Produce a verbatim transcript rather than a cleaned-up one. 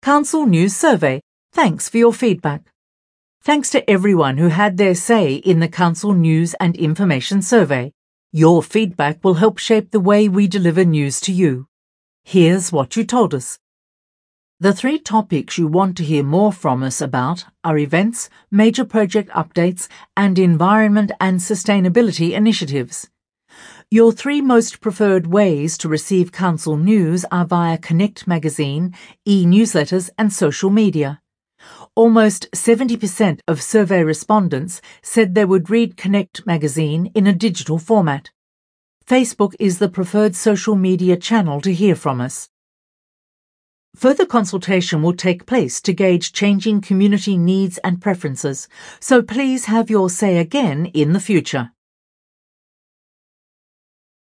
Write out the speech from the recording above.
Council News Survey. Thanks for your feedback. Thanks to everyone who had their say in the Council News and Information Survey. Your feedback will help shape the way we deliver news to you. Here's what you told us. The three topics you want to hear more from us about are events, major project updates, and environment and sustainability initiatives. Your three most preferred ways to receive Council news are via Connect magazine, e-newsletters, and social media. Almost seventy percent of survey respondents said they would read Connect magazine in a digital format. Facebook is the preferred social media channel to hear from us. Further consultation will take place to gauge changing community needs and preferences, so please have your say again in the future.